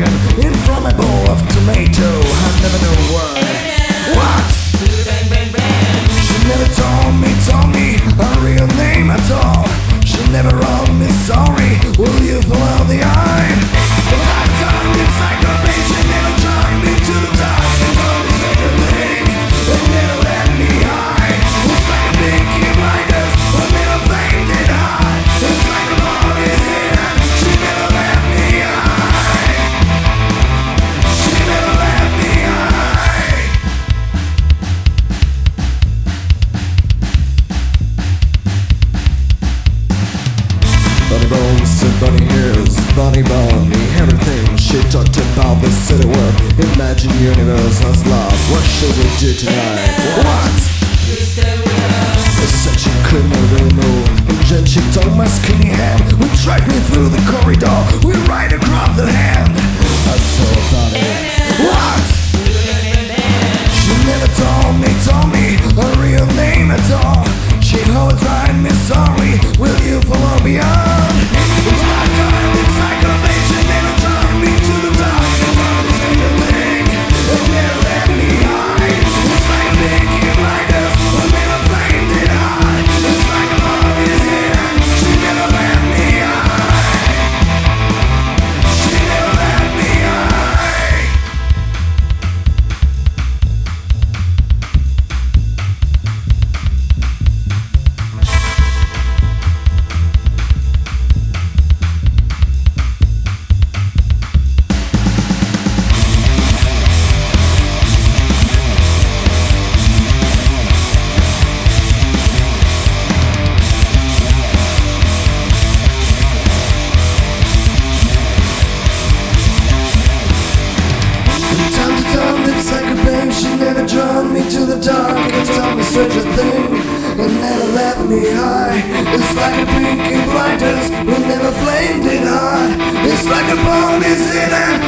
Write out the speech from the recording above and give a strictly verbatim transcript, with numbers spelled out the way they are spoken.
chicken in front of my bowl of tomato. I never know why. What? She never told me, told me a real name at all. She never wrote me sorry. Will you follow the eye? The last time in psychopath, she never joined me to the dark. She told me secret thing, they never let me hide. It's like a Peaky Blinders, but never flamed it high. It's like a ball is hidden, she never let me hide. She never let me hide. Bunny bones and bunny ears, bunny bunny, everything she talked about the city world. Imagine universe has love, what should we do tonight? What? Please stay with us. It's such a criminal move. And then she took my skinny hand. We dragged me through the corridor. We right across the hand. I saw about it. What? She never told me, told me a real name at all. She always write me sorry. Will you follow me on? It's my time in psychopath. She never joined me to the dark. She told me secret thing. They never let me hide. It's like a Peaky Blinders, but never flamed it high. It's like a ball is hidden. She never let me hide. She never let me hide. Time to time, it's like a bang. She never drawn me to the dark and told me stranger thing and never left me high. It's like a Peaky Blinders, but never flamed it high. It's like a bone is hidden.